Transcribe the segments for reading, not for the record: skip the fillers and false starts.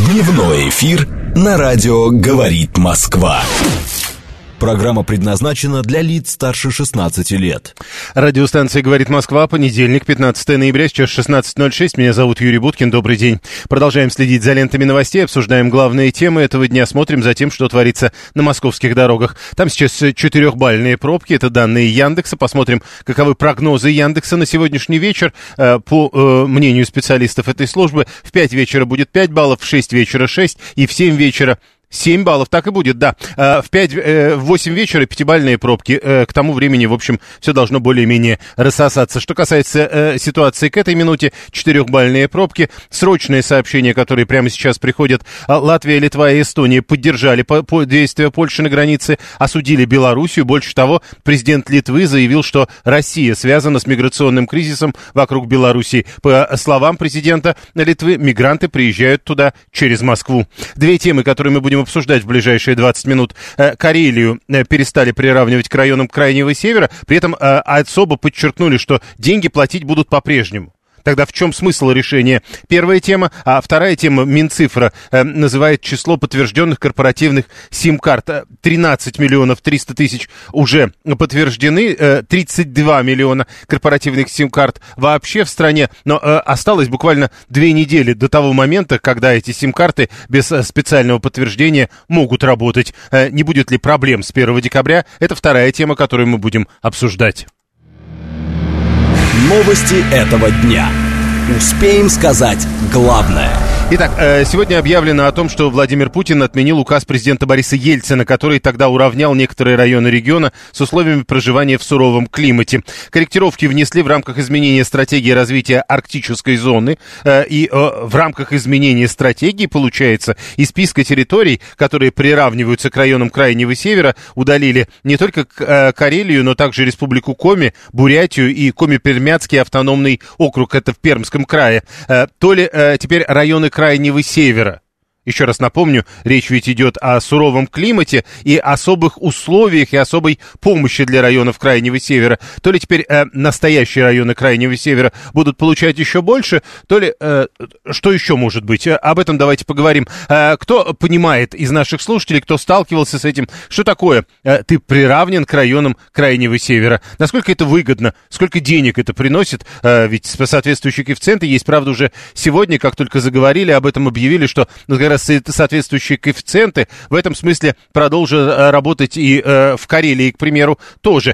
Дневной эфир на радио «Говорит Москва». Программа предназначена для лиц старше 16 лет. Радиостанция «Говорит Москва», понедельник, 15 ноября, сейчас 16:06. Меня зовут Юрий Буткин, добрый день. Продолжаем следить за лентами новостей, обсуждаем главные темы этого дня, смотрим за тем, что творится на московских дорогах. Там сейчас 4-бальные пробки, это данные Яндекса. Посмотрим, каковы прогнозы Яндекса на сегодняшний вечер. По мнению специалистов этой службы, в 5 вечера будет 5 баллов, в 6 вечера 6 и в 7 вечера 7 баллов, так и будет, да. В 8 вечера 5-бальные пробки. К тому времени, в общем, все должно более-менее рассосаться. Что касается ситуации к этой минуте, 4-бальные пробки. Срочные сообщения, которые прямо сейчас приходят. Латвия, Литва и Эстония поддержали действия Польши на границе, осудили Белоруссию. Больше того, президент Литвы заявил, что Россия связана с миграционным кризисом вокруг Белоруссии. По словам президента Литвы, мигранты приезжают туда через Москву. Две темы, которые мы будем обсуждать в ближайшие 20 минут. Карелию перестали приравнивать к районам Крайнего Севера, при этом особо подчеркнули, что деньги платить будут по-прежнему. Тогда в чем смысл решения? Первая тема, а вторая тема, Минцифра называет число подтвержденных корпоративных сим-карт. 13 миллионов 300 тысяч уже подтверждены, 32 миллиона корпоративных сим-карт вообще в стране, но осталось буквально 2 недели до того момента, когда эти сим-карты без специального подтверждения могут работать. Не будет ли проблем с 1 декабря? Это вторая тема, которую мы будем обсуждать. Новости этого дня. Успеем сказать главное. Итак, сегодня объявлено о том, что Владимир Путин отменил указ президента Бориса Ельцина, который тогда уравнял некоторые районы региона с условиями проживания в суровом климате. Корректировки внесли в рамках изменения стратегии развития арктической зоны. И в рамках изменения стратегии, получается, из списка территорий, которые приравниваются к районам Крайнего Севера, удалили не только Карелию, но также Республику Коми, Бурятию и Коми-Пермяцкий автономный округ. Это в Пермском крае. То ли теперь районы Крайнего Севера. Еще раз напомню, речь ведь идет о суровом климате и особых условиях и особой помощи для районов Крайнего Севера. То ли теперь настоящие районы Крайнего Севера будут получать еще больше, то ли что еще может быть. Об этом давайте поговорим. Кто понимает из наших слушателей, кто сталкивался с этим, что такое ты приравнен к районам Крайнего Севера? Насколько это выгодно? Сколько денег это приносит? Ведь соответствующие коэффициенты есть, правда, уже сегодня, как только заговорили, об этом объявили, что как раз соответствующие коэффициенты в этом смысле продолжат работать и в Карелии, к примеру, тоже.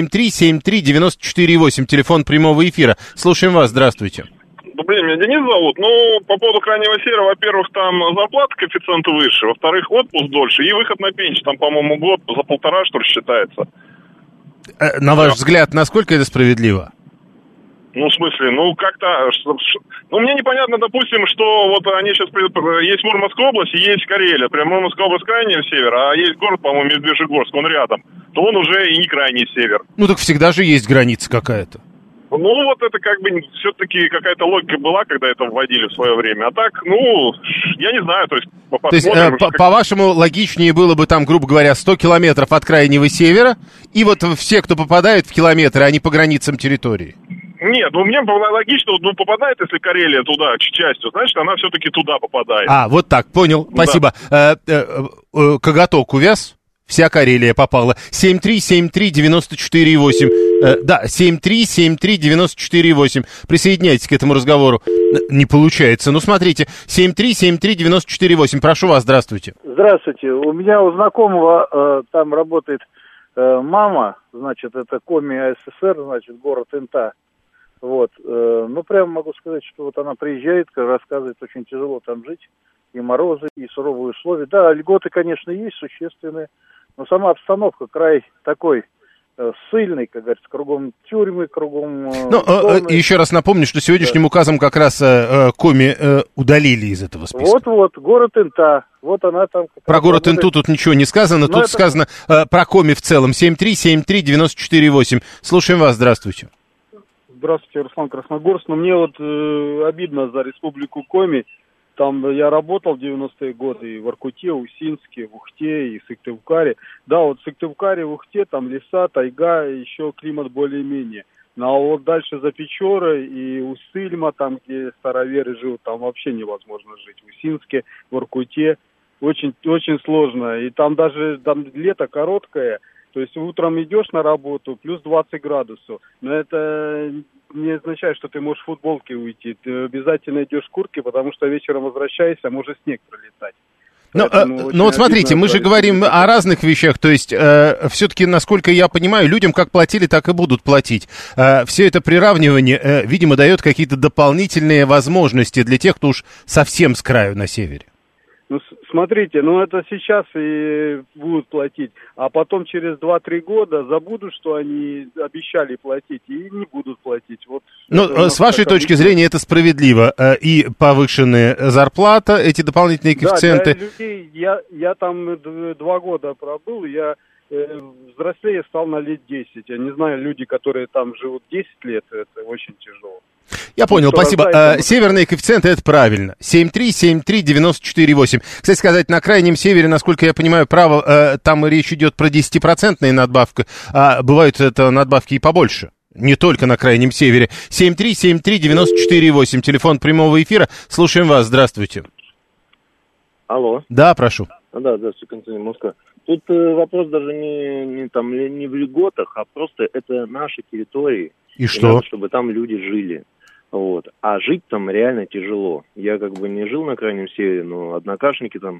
7373948, телефон прямого эфира. Слушаем вас, здравствуйте. Добрый день, меня Денис зовут. Ну, по поводу Крайнего Севера, во-первых, там зарплата коэффициенты выше, во-вторых, отпуск дольше, и выход на пенсию, там, по-моему, год за 1,5, что ли, считается. На ваш взгляд, насколько это справедливо? Ну, в смысле, ну, как-то... Ну, мне непонятно, допустим, что вот они сейчас... Есть Мурманская область и есть Карелия. Прям Мурманская область крайний север, а есть город, по-моему, Медвежьегорск, он рядом. То он уже и не крайний север. Ну, так всегда же есть граница какая-то. Ну, вот это как бы все-таки какая-то логика была, когда это вводили в свое время. А так, ну, я не знаю, то есть... То есть, по-вашему, логичнее было бы там, грубо говоря, 100 километров от Крайнего Севера, и вот все, кто попадает в километры, они по границам территории? Нет, ну мне логично, ну попадает, если Карелия туда частью, значит, она все-таки туда попадает. А, вот так, понял, спасибо. Да. Коготок увяз? Вся Карелия попала. 7373948. Да, 7373948. Присоединяйтесь к этому разговору. Не получается. Ну, смотрите, 7373948. Прошу вас, здравствуйте. Здравствуйте. У меня у знакомого там работает мама, значит, это Коми АССР, значит, город Инта. Вот. Ну, прямо могу сказать, что вот она приезжает, рассказывает, очень тяжело там жить. И морозы, и суровые условия. Да, льготы, конечно, есть существенные. Но сама обстановка, край такой ссыльный, как говорится, кругом тюрьмы, кругом... Ну, еще раз напомню, что сегодняшним указом как раз Коми удалили из этого списка. Вот-вот, город Инта. Вот она там... Про город Инту тут ничего не сказано, тут сказано про Коми в целом. 7373948. Слушаем вас, здравствуйте. Здравствуйте, Руслан, Красногорск. Но мне вот обидно за республику Коми. Там я работал в 90-е годы и в Воркуте, Усинске, в Ухте и в Сыктывкаре. Да, вот в Сыктывкаре, в Ухте, там леса, тайга, еще климат более-менее. Ну, а вот дальше за Печорой и Уссыльма, там, где староверы живут, там вообще невозможно жить. В Усинске, в Воркуте очень, очень сложно. И там даже лето короткое, то есть утром идешь на работу, плюс 20 градусов. Но это не означает, что ты можешь в футболке уйти. Ты обязательно идешь в куртке, потому что вечером возвращаешься, может снег пролетать. Ну вот смотрите, мы же говорим о разных вещах, то есть все-таки, насколько я понимаю, людям как платили, так и будут платить. Все это приравнивание, видимо, дает какие-то дополнительные возможности для тех, кто уж совсем с краю на севере. Ну, смотрите, ну это сейчас и будут платить, а потом через 2-3 года забудут, что они обещали платить, и не будут платить. Вот. Ну, с вашей точки зрения, это справедливо. И повышенная зарплата, эти дополнительные коэффициенты. Да, для людей, я там 2 года пробыл, я взрослее стал на лет 10. Я не знаю, люди, которые там живут 10 лет, это очень тяжело. Я понял, спасибо. Северные коэффициенты, это правильно. 7373948. Кстати сказать, на крайнем севере, насколько я понимаю, право, там речь идет про 10% надбавку, а бывают это надбавки и побольше. Не только на крайнем севере. 7373948, телефон прямого эфира. Слушаем вас, здравствуйте. Алло. Да, прошу. Да, здравствуйте, Константин, Москва. Тут вопрос даже не в льготах, а просто это наши территории. И что? Надо, чтобы там люди жили. Вот. А жить там реально тяжело. Я как бы не жил на Крайнем Севере, но однокашники там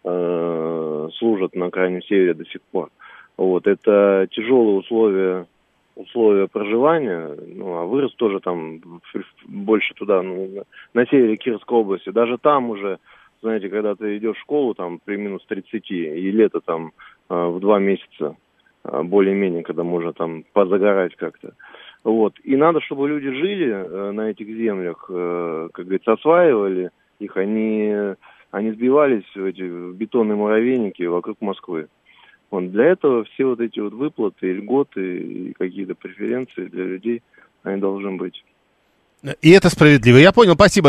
служат на Крайнем Севере до сих пор. Вот. Это тяжелые условия проживания. Ну, а вырос тоже там больше туда, на севере Кировской области. Даже там уже, знаете, когда ты идешь в школу там при минус 30, и лето там в 2 месяца, более-менее, когда можно там позагорать как-то. Вот. И надо, чтобы люди жили на этих землях, как говорится, осваивали их, они сбивались в эти бетонные муравейники вокруг Москвы. Вот. Для этого все вот эти вот выплаты, льготы и какие-то преференции для людей, они должны быть. И это справедливо. Я понял, спасибо.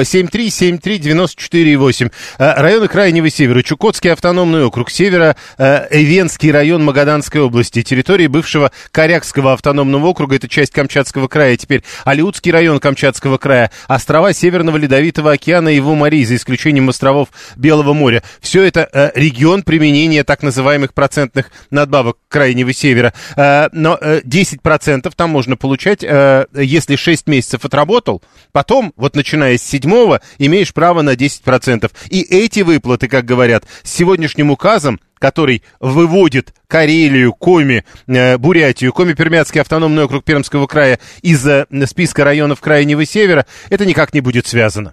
7373948. Районы Крайнего Севера, Чукотский автономный округ, Северо-Эвенский район Магаданской области, территории бывшего Корякского автономного округа, это часть Камчатского края, теперь Алиутский район Камчатского края, острова Северного Ледовитого океана и его морей, за исключением островов Белого моря. Все это регион применения так называемых процентных надбавок Крайнего Севера. Но 10% там можно получать, если 6 месяцев отработал. Потом, вот начиная с 7-го, имеешь право на 10%. И эти выплаты, как говорят, с сегодняшним указом, который выводит Карелию, Коми, Бурятию, Коми-Пермяцкий автономный округ Пермского края из списка районов Крайнего Севера, это никак не будет связано.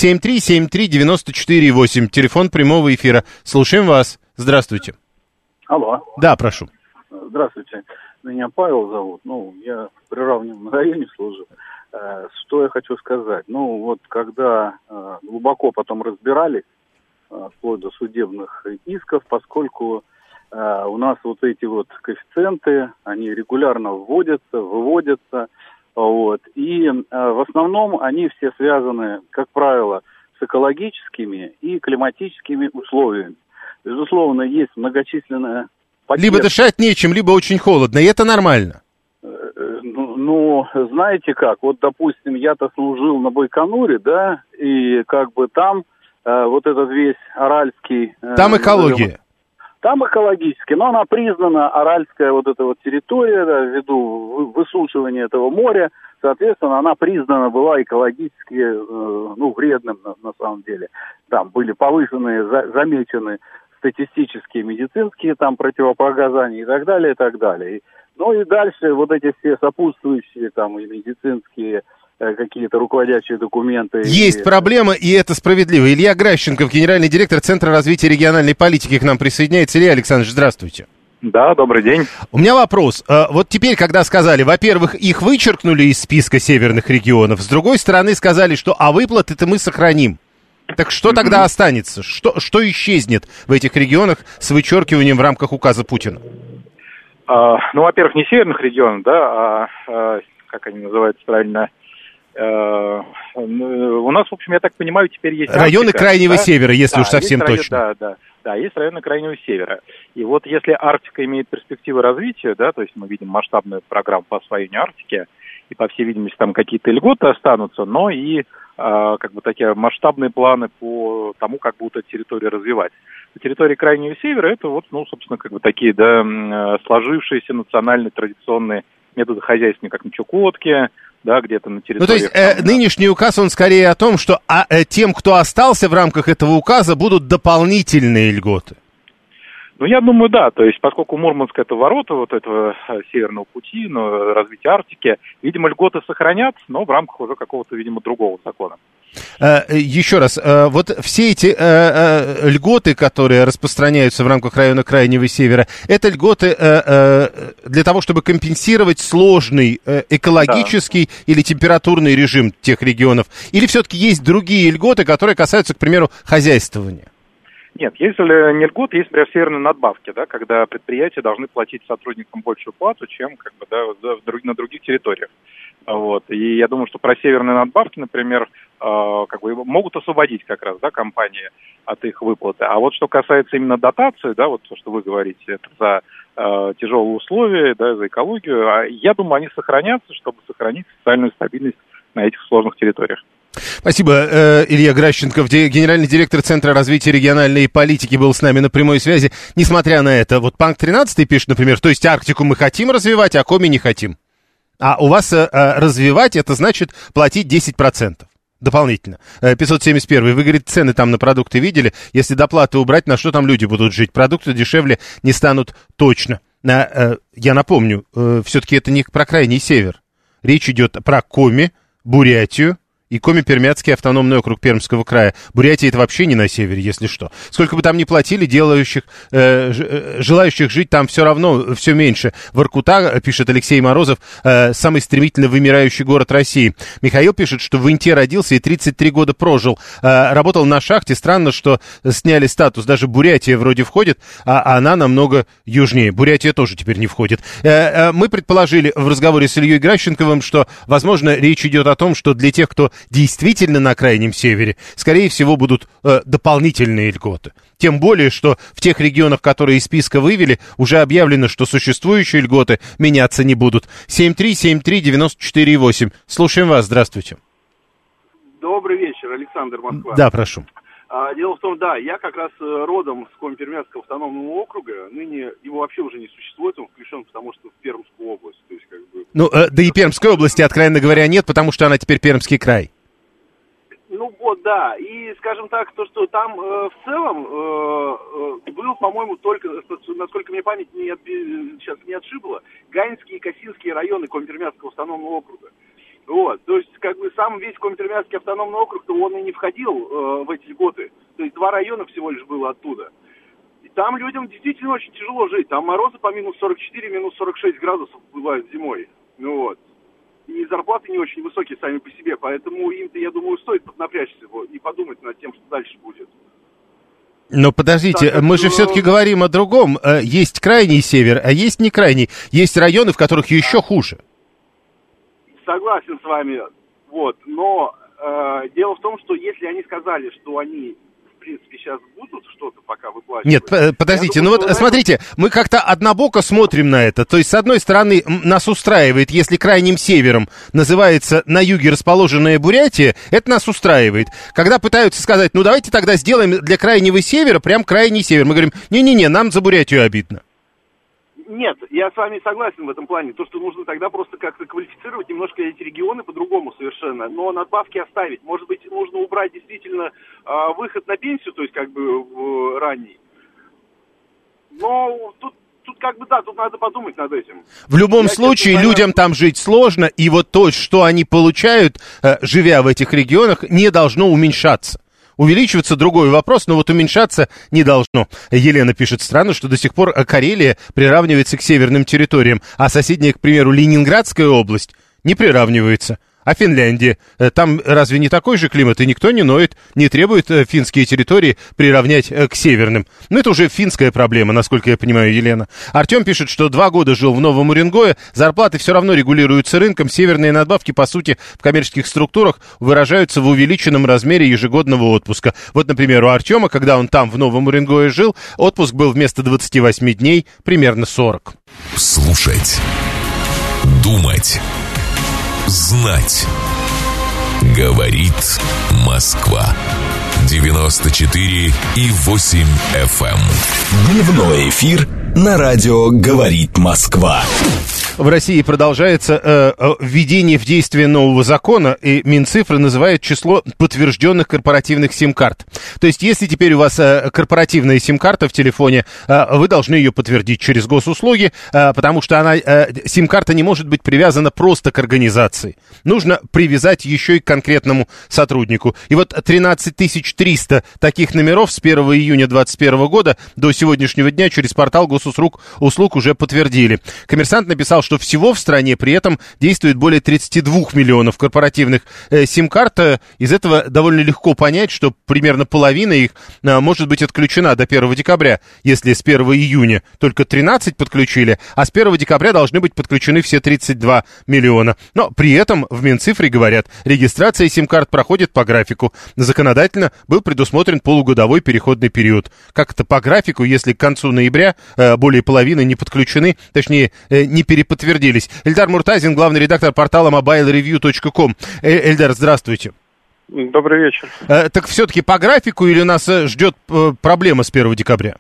7373948, телефон прямого эфира. Слушаем вас. Здравствуйте. Алло. Да, прошу. Здравствуйте. Меня Павел зовут. Я в приравненном районе служу. Что я хочу сказать? Вот когда глубоко потом разбирались, вплоть до судебных исков, поскольку у нас вот эти вот коэффициенты, они регулярно вводятся, выводятся, вот, и в основном они все связаны, как правило, с экологическими и климатическими условиями. Безусловно, есть многочисленная потеря. Либо дышать нечем, либо очень холодно, и это нормально. Знаете как, вот, допустим, я-то служил на Байконуре, да, и как бы там вот этот весь Аральский... Там экология. Там экологически, но она признана, Аральская вот эта вот территория, да, ввиду высушивания этого моря, соответственно, она признана была экологически, вредным на самом деле. Там были повышенные, замечены статистические, медицинские там противопоказания и так далее, и так далее. И дальше вот эти все сопутствующие там и медицинские какие-то руководящие документы. Есть проблема, и это справедливо. Илья Гращенков, генеральный директор Центра развития региональной политики, к нам присоединяется. Илья Александрович, здравствуйте. Да, добрый день. У меня вопрос. Вот теперь, когда сказали, во-первых, их вычеркнули из списка северных регионов, с другой стороны сказали, что выплаты-то мы сохраним. Так что тогда останется? Что исчезнет в этих регионах с вычеркиванием в рамках указа Путина? Во-первых, не северных регионов, да, как они называются правильно, у нас, в общем, я так понимаю, теперь есть районы Арктика, Крайнего Севера, если уж совсем точно. Да, есть районы Крайнего Севера. И вот если Арктика имеет перспективы развития, да, то есть мы видим масштабную программу по освоению Арктики, и, по всей видимости, там какие-то льготы останутся, но и как бы такие масштабные планы по тому, как будут эти территории развивать. На территории Крайнего Севера это вот, ну, собственно, как бы такие, да, сложившиеся национальные традиционные методы хозяйствования, как на Чукотке, да, где-то на территории... Ну, то есть нынешний указ, он скорее о том, что тем, кто остался в рамках этого указа, будут дополнительные льготы. Ну, я думаю, да. То есть, поскольку Мурманск — это ворота вот этого северного пути, развития Арктики, видимо, льготы сохранят, но в рамках уже какого-то, видимо, другого закона. Еще раз, вот все эти льготы, которые распространяются в рамках района Крайнего Севера, это льготы для того, чтобы компенсировать сложный экологический или температурный режим тех регионов? Или все-таки есть другие льготы, которые касаются, к примеру, хозяйствования? Нет, если не льготы, есть, например, северные надбавки, да, когда предприятия должны платить сотрудникам большую плату, чем как бы, да, на других территориях. Вот. И я думаю, что про северные надбавки, например, как бы могут освободить как раз, да, компании от их выплаты. А вот что касается именно дотации, да, вот то, что вы говорите, это за тяжелые условия, да, за экологию, я думаю, они сохранятся, чтобы сохранить социальную стабильность на этих сложных территориях. Спасибо. Илья Гращенков, генеральный директор Центра развития региональной политики, был с нами на прямой связи. Несмотря на это, вот Панк 13 пишет, например, то есть Арктику мы хотим развивать, а Коми не хотим. А у вас развивать, это значит платить 10% дополнительно. 571. Вы, говорит, цены там на продукты видели? Если доплаты убрать, на что там люди будут жить? Продукты дешевле не станут точно. Я напомню, все-таки это не про Крайний Север. Речь идет про Коми, Бурятию и Коми-Пермяцкий автономный округ Пермского края. Бурятия — это вообще не на севере, если что. Сколько бы там ни платили, желающих жить там все равно все меньше. Воркута, пишет Алексей Морозов, самый стремительно вымирающий город России. Михаил пишет, что в Инте родился и 33 года прожил. Работал на шахте. Странно, что сняли статус. Даже Бурятия вроде входит, а она намного южнее. Бурятия тоже теперь не входит. Мы предположили в разговоре с Ильей Гращенковым, что, возможно, речь идет о том, что для тех, кто действительно на Крайнем Севере, скорее всего, будут дополнительные льготы. Тем более, что в тех регионах, которые из списка вывели, уже объявлено, что существующие льготы меняться не будут. 7373948. Слушаем вас. Здравствуйте. Добрый вечер, Александр, Москва. Да, прошу. Дело в том, да, я как раз родом с Коми-Пермяцкого автономного округа. Ныне его вообще уже не существует, он включен, потому что в Пермскую область. То есть, как бы... Ну, да и Пермской области, откровенно говоря, нет, потому что она теперь Пермский край. Ну вот, да. И, скажем так, то, что там в целом был, по-моему, только, насколько мне память сейчас не отшибла, Гаинские и Косинские районы Коми-Пермяцкого автономного округа. Вот, то есть, как бы, сам весь Коми-Пермяцкий автономный округ, то он и не входил в эти льготы. То есть, 2 района всего лишь было оттуда. И там людям действительно очень тяжело жить. Там морозы по минус 44, минус 46 градусов бывают зимой. Ну вот. И зарплаты не очень высокие сами по себе. Поэтому им-то, я думаю, стоит поднапрячься и подумать над тем, что дальше будет. Но подождите, так, мы же все-таки говорим о другом. Есть Крайний Север, а есть не Крайний. Есть районы, в которых еще хуже. Согласен с вами, вот, но дело в том, что если они сказали, что они, в принципе, сейчас будут что-то пока выплачивать... Нет, подождите, думаю, ну вот смотрите, мы как-то однобоко смотрим на это, то есть, с одной стороны, нас устраивает, если Крайним Севером называется на юге расположенная Бурятия, это нас устраивает. Когда пытаются сказать, ну давайте тогда сделаем для Крайнего Севера прям Крайний Север, мы говорим, не-не-не, нам за Бурятию обидно. Нет, я с вами согласен в этом плане. То, что нужно тогда просто как-то квалифицировать немножко эти регионы по-другому совершенно, но надбавки оставить. Может быть, нужно убрать действительно выход на пенсию, то есть как бы ранний. Но тут как бы да, тут надо подумать над этим. В любом случае, людям там жить сложно, и вот то, что они получают, живя в этих регионах, не должно уменьшаться. Увеличиваться — другой вопрос, но вот уменьшаться не должно. Елена пишет, странно, что до сих пор Карелия приравнивается к северным территориям, а соседняя, к примеру, Ленинградская область не приравнивается. А Финляндия? Там разве не такой же климат, и никто не ноет, не требует финские территории приравнять к северным? Ну, это уже финская проблема, насколько я понимаю, Елена. Артем пишет, что 2 года жил в Новом Уренгое, зарплаты все равно регулируются рынком, северные надбавки, по сути, в коммерческих структурах выражаются в увеличенном размере ежегодного отпуска. Вот, например, у Артема, когда он там в Новом Уренгое жил, отпуск был вместо 28 дней примерно 40. Слушать, думать, знать. Говорит Москва. 94,8 FM. Дневной эфир на радио «Говорит Москва». В России продолжается введение в действие нового закона, и Минцифры называет число подтвержденных корпоративных сим-карт. То есть, если теперь у вас корпоративная сим-карта в телефоне, вы должны ее подтвердить через госуслуги, потому что сим-карта не может быть привязана просто к организации. Нужно привязать еще и к конкретному сотруднику. И вот 13 300 таких номеров с 1 июня 2021 года до сегодняшнего дня через портал госуслуг уже подтвердили. «Коммерсант» написал, что всего в стране при этом действует более 32 миллионов корпоративных сим-карт. Из этого довольно легко понять, что примерно половина их может быть отключена до 1 декабря, если с 1 июня только 13 подключили, а с 1 декабря должны быть подключены все 32 миллиона. Но при этом в Минцифре говорят, регистрация сим-карт проходит по графику. Законодательно был предусмотрен полугодовой переходный период. Как это по графику, если к концу ноября более половины не подключены, точнее, не переподтвердились? Эльдар Муртазин, главный редактор портала mobilereview.com. Эльдар, здравствуйте. Добрый вечер. Так все-таки по графику или нас ждет проблема с 1 декабря?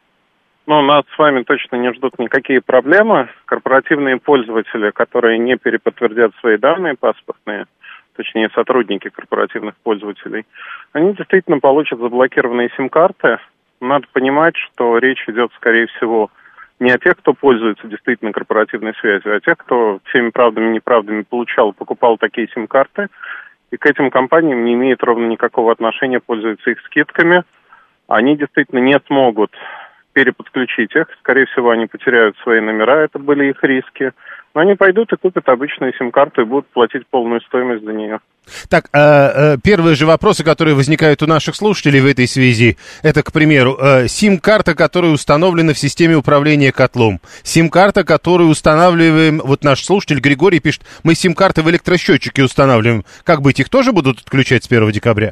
Ну, нас с вами точно не ждут никакие проблемы. Корпоративные пользователи, которые не переподтвердят свои данные паспортные, точнее сотрудники корпоративных пользователей, они действительно получат заблокированные сим-карты. Надо понимать, что речь идет, скорее всего, не о тех, кто пользуется действительно корпоративной связью, а о тех, кто всеми правдами и неправдами покупал такие сим-карты, и к этим компаниям не имеет ровно никакого отношения, пользуются их скидками. Они действительно не смогут переподключить их. Скорее всего, они потеряют свои номера, это были их риски. Но они пойдут и купят обычную сим-карту и будут платить полную стоимость за нее. Так, первые же вопросы, которые возникают у наших слушателей в этой связи, это, к примеру, сим-карта, которая установлена в системе управления котлом, сим-карта, которую устанавливаем, вот наш слушатель Григорий пишет, мы сим-карты в электросчетчике устанавливаем, как быть, их тоже будут отключать с 1 декабря?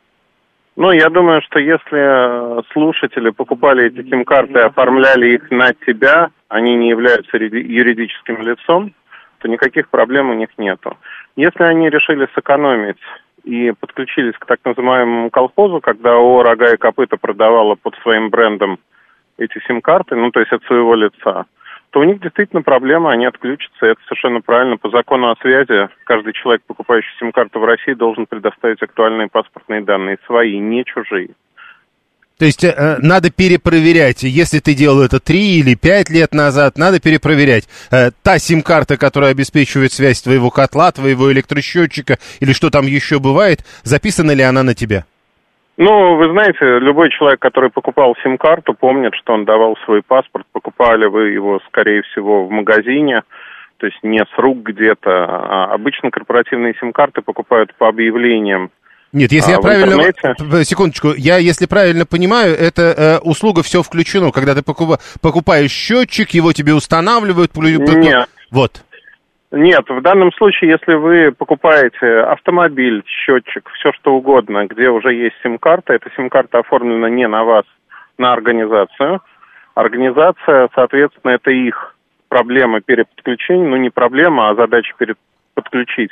Ну, я думаю, что если слушатели покупали эти сим-карты и оформляли их на себя, они не являются юридическим лицом, то никаких проблем у них нету. Если они решили сэкономить и подключились к так называемому колхозу, когда ООО «Рога и копыта» продавала под своим брендом эти сим-карты, ну, то есть от своего лица, то у них действительно проблема, они отключатся, это совершенно правильно. По закону о связи каждый человек, покупающий сим-карту в России, должен предоставить актуальные паспортные данные, свои, не чужие. То есть надо перепроверять, если ты делал это 3 или 5 лет назад, надо перепроверять. Та сим-карта, которая обеспечивает связь твоего котла, твоего электросчетчика или что там еще бывает, записана ли она на тебя? Ну, вы знаете, любой человек, который покупал сим-карту, помнит, что он давал свой паспорт, покупали вы его, скорее всего, в магазине, то есть не с рук где-то, а обычно корпоративные сим-карты покупают по объявлениям. Нет, если я правильно... Секундочку, если правильно понимаю, это услуга «Все включено», когда ты покупаешь счетчик, его тебе устанавливают... Нет. Вот. Нет, в данном случае, если вы покупаете автомобиль, счетчик, все что угодно, где уже есть сим-карта, эта сим-карта оформлена не на вас, на организацию. Организация, соответственно, это их проблема переподключения, ну не проблема, а задача подключить.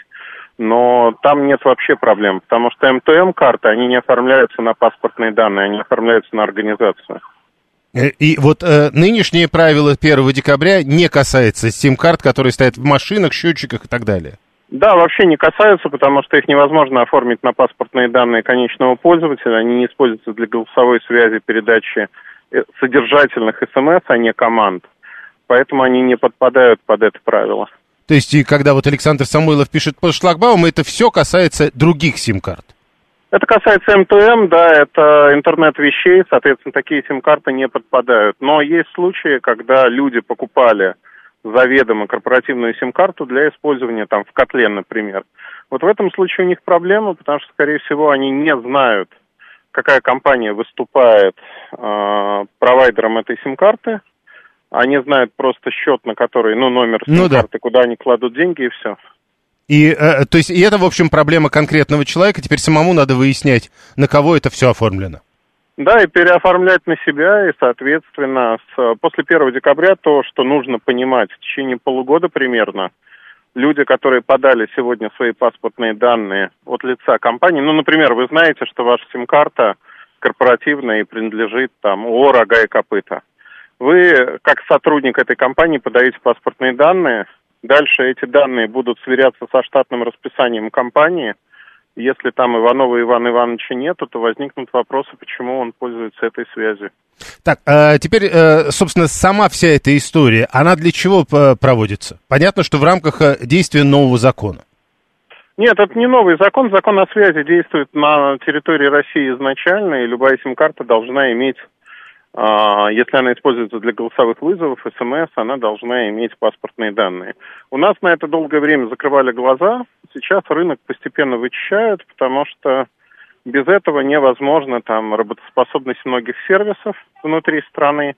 Но там нет вообще проблем, потому что МТМ-карты, они не оформляются на паспортные данные, они оформляются на организацию. И вот нынешние правила 1 декабря не касаются сим-карт, которые стоят в машинах, счетчиках и так далее? Да, вообще не касаются, потому что их невозможно оформить на паспортные данные конечного пользователя, они не используются для голосовой связи, передачи содержательных СМС, а не команд, поэтому они не подпадают под это правило. То есть, и когда вот Александр Самойлов пишет по шлагбауму, это все касается других сим-карт? Это касается МТМ, да, это интернет вещей, соответственно, такие сим-карты не подпадают. Но есть случаи, когда люди покупали заведомо корпоративную сим-карту для использования там в котле, например. Вот в этом случае у них проблема, потому что, скорее всего, они не знают, какая компания выступает провайдером этой сим-карты. Они знают просто счет, на который, номер сим-карты, куда они кладут деньги, и все. И, то есть, и это, в общем, проблема конкретного человека, теперь самому надо выяснять, на кого это все оформлено. Да, и переоформлять на себя, и, соответственно, после 1 декабря то, что нужно понимать в течение полугода примерно, люди, которые подали сегодня свои паспортные данные от лица компании, ну, например, вы знаете, что ваша сим-карта корпоративная и принадлежит там ООО «Рога и копыта». Вы, как сотрудник этой компании, подаете паспортные данные, дальше эти данные будут сверяться со штатным расписанием компании. Если там Иванова Ивана Ивановича нету, то возникнут вопросы, почему он пользуется этой связью. Так, теперь, собственно, сама вся эта история, она для чего проводится? Понятно, что в рамках действия нового закона. Нет, это не новый закон. Закон о связи действует на территории России изначально, и любая сим-карта должна иметь, если она используется для голосовых вызовов, СМС, она должна иметь паспортные данные. У нас на это долгое время закрывали глаза. Сейчас рынок постепенно вычищают, потому что без этого невозможна там работоспособность многих сервисов внутри страны.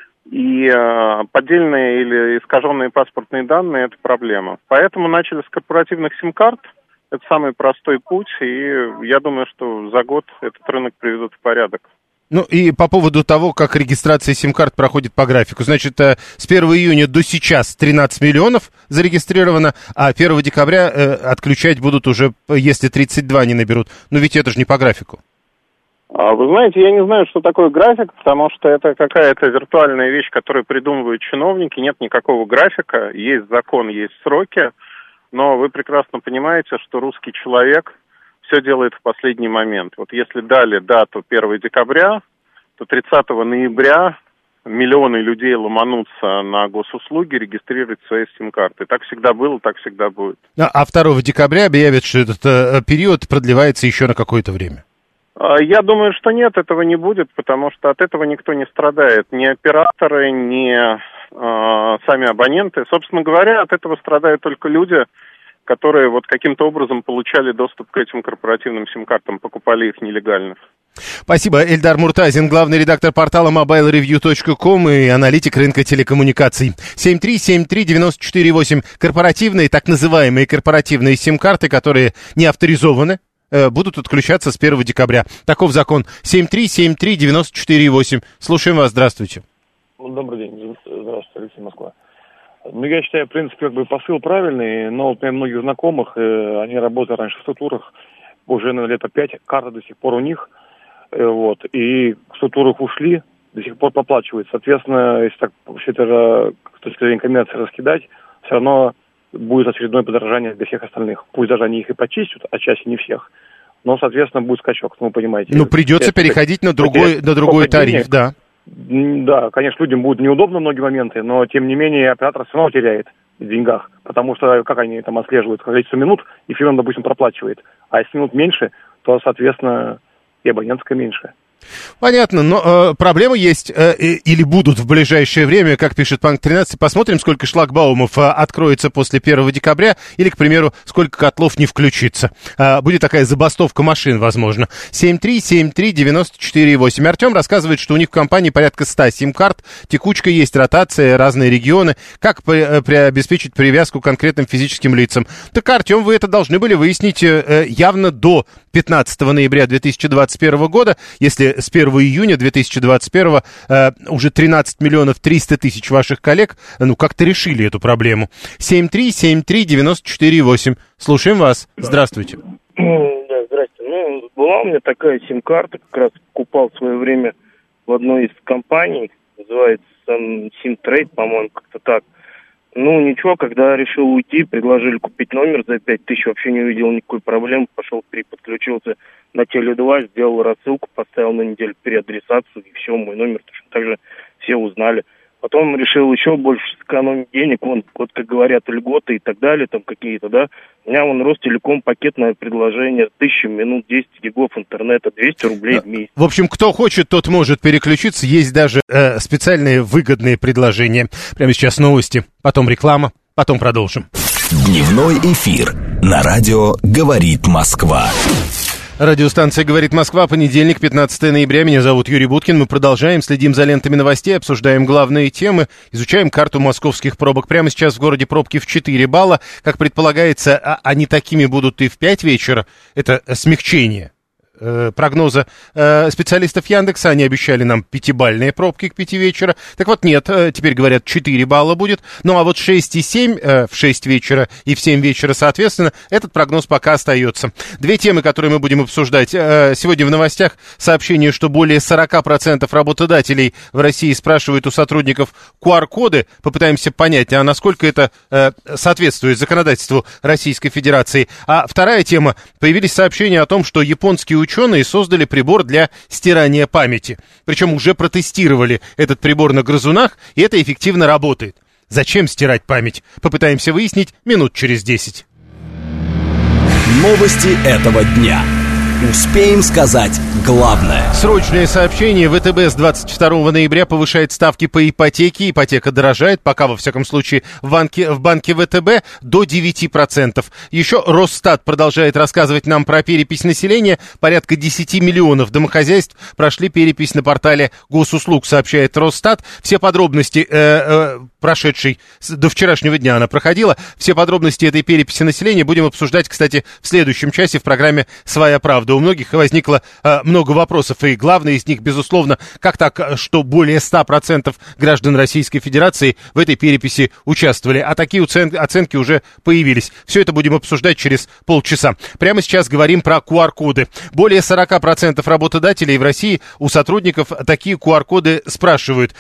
И поддельные или искаженные паспортные данные – это проблема. Поэтому начали с корпоративных сим-карт. Это самый простой путь, и я думаю, что за год этот рынок приведут в порядок. Ну и по поводу того, как регистрация сим-карт проходит по графику. Значит, с 1 июня до сейчас 13 миллионов зарегистрировано, а 1 декабря отключать будут уже, если 32 не наберут. Но ведь это же не по графику. Вы знаете, я не знаю, что такое график, потому что это какая-то виртуальная вещь, которую придумывают чиновники. Нет никакого графика, есть закон, есть сроки. Но вы прекрасно понимаете, что русский человек все делает в последний момент. Вот если дали дату 1 декабря, то 30 ноября миллионы людей ломанутся на госуслуги регистрировать свои сим-карты. Так всегда было, так всегда будет. А 2 декабря объявят, что этот период продлевается еще на какое-то время? Я думаю, что нет, этого не будет, потому что от этого никто не страдает. Ни операторы, ни сами абоненты. Собственно говоря, от этого страдают только люди, которые вот каким-то образом получали доступ к этим корпоративным сим-картам, покупали их нелегально. Спасибо. Эльдар Муртазин, главный редактор портала mobilereview.com и аналитик рынка телекоммуникаций. 7373948. Корпоративные, так называемые корпоративные сим-карты, которые не авторизованы, будут отключаться с 1 декабря. Таков закон. 7373948. Слушаем вас. Здравствуйте. Добрый день. Здравствуйте, Алексей, Москва. Ну, я считаю, в принципе, как бы посыл правильный, но вот у меня многих знакомых, они работали раньше в структурах, уже, наверное, лет по 5, карта до сих пор у них, вот, и в структурах ушли, до сих пор поплачивают. Соответственно, если так все это с точки зрения коммерции раскидать, все равно будет очередное подорожание для всех остальных. Пусть даже они их и почистят, отчасти не всех, но, соответственно, будет скачок, вы понимаете. Ну, придется переходить на другой тариф, да. Да, конечно, людям будет неудобно многие моменты, но, тем не менее, оператор все равно теряет в деньгах, потому что, как они там отслеживают количество минут, и фирма, допустим, проплачивает. А если минут меньше, то, соответственно, и абонентская меньше. Понятно, но проблемы есть или будут в ближайшее время, как пишет Панк 13. Посмотрим, сколько шлагбаумов откроется после 1 декабря, или, к примеру, сколько котлов не включится. Будет такая забастовка машин, возможно. 7373948. Артем рассказывает, что у них в компании порядка 100 сим-карт, текучка есть, ротация, разные регионы. Как обеспечить привязку к конкретным физическим лицам? Так, Артем, вы это должны были выяснить явно до 15 ноября 2021 года, если с 1 июня 2021 уже 13 миллионов 300 тысяч ваших коллег, ну, как-то решили эту проблему. 7373948. Слушаем вас. Здравствуйте. Да, здрасте. Ну, была у меня такая сим-карта, как раз покупал в свое время в одной из компаний, называется SimTrade, по-моему, как-то так. Ну, ничего, когда решил уйти, предложили купить номер за 5000, вообще не увидел никакой проблемы, пошел подключился на Теле2, сделал рассылку, поставил на неделю переадресацию, и все, мой номер точно так же все узнали. Потом решил еще больше сэкономить денег, вот как говорят, льготы и так далее, там какие-то, да. У меня вон Ростелеком пакетное предложение, 1000 минут, 10 гигов интернета, 200 рублей в месяц. В общем, кто хочет, тот может переключиться. Есть даже специальные выгодные предложения. Прямо сейчас новости, потом реклама, потом продолжим. Дневной эфир на радио «Говорит Москва». Радиостанция «Говорит Москва», понедельник, 15 ноября. Меня зовут Юрий Буткин. Мы продолжаем, следим за лентами новостей, обсуждаем главные темы, изучаем карту московских пробок. Прямо сейчас в городе пробки в 4 балла. Как предполагается, они такими будут и в 5 вечера. Это смягчение прогноза специалистов Яндекса. Они обещали нам 5-бальные пробки к 5 вечера. Так вот, нет, теперь говорят, 4 балла будет. Ну, а вот 6 и 7 в 6 вечера и в 7 вечера, соответственно, этот прогноз пока остается. Две темы, которые мы будем обсуждать. Сегодня в новостях сообщение, что более 40% работодателей в России спрашивают у сотрудников QR-коды. Попытаемся понять, а насколько это соответствует законодательству Российской Федерации. А вторая тема. Появились сообщения о том, что японские ученые создали прибор для стирания памяти. Причем уже протестировали этот прибор на грызунах, и это эффективно работает. Зачем стирать память? Попытаемся выяснить минут через 10. Новости этого дня. Успеем сказать главное. Срочное сообщение. ВТБ с 22 ноября повышает ставки по ипотеке. Ипотека дорожает, пока, во всяком случае, в банке ВТБ до 9%. Еще Росстат продолжает рассказывать нам про перепись населения. Порядка 10 миллионов домохозяйств прошли перепись на портале Госуслуг, сообщает Росстат. Все подробности, прошедшей до вчерашнего дня она проходила, все подробности этой переписи населения будем обсуждать, кстати, в следующем часе в программе «Своя правда». У многих возникло много вопросов, и главное из них, безусловно, как так, что более 100% граждан Российской Федерации в этой переписи участвовали, а такие оценки уже появились. Все это будем обсуждать через полчаса. Прямо сейчас говорим про QR-коды. Более 40% работодателей в России у сотрудников такие QR-коды спрашивают.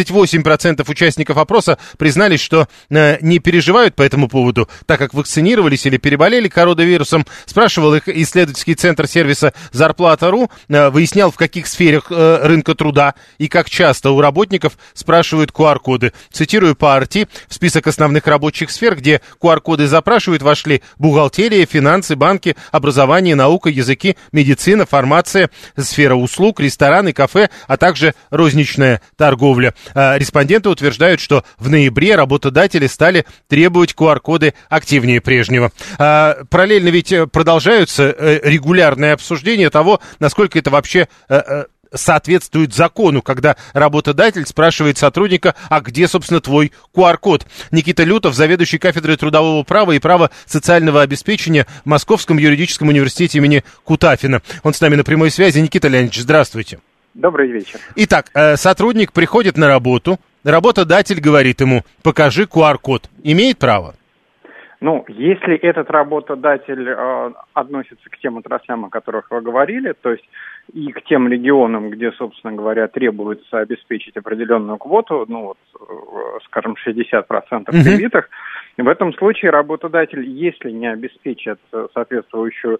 38% участников опроса признались, что не переживают по этому поводу, так как вакцинировались или переболели коронавирусом. Спрашивал их исследовательский центр сервиса «Зарплата.ру», выяснял, в каких сферах рынка труда и как часто у работников спрашивают QR-коды. Цитирую по RT: в список основных рабочих сфер, где QR-коды запрашивают, вошли бухгалтерия, финансы, банки, образование, наука, языки, медицина, фармация, сфера услуг, рестораны, кафе, а также розничная торговля. Респонденты утверждают, что в ноябре работодатели стали требовать QR-коды активнее прежнего. Параллельно ведь продолжаются регулярное обсуждение того, насколько это вообще соответствует закону, когда работодатель спрашивает сотрудника, а где, собственно, твой QR-код. Никита Лютов, заведующий кафедрой трудового права и права социального обеспечения в Московском юридическом университете имени Кутафина. Он с нами на прямой связи. Никита Леонидович, здравствуйте. Добрый вечер. Итак, сотрудник приходит на работу, работодатель говорит ему: покажи QR-код. Имеет право? Ну, если этот работодатель относится к тем отраслям, о которых вы говорили, то есть и к тем регионам, где, собственно говоря, требуется обеспечить определенную квоту, ну вот, скажем, 60% привитых, в этом случае работодатель, если не обеспечит соответствующую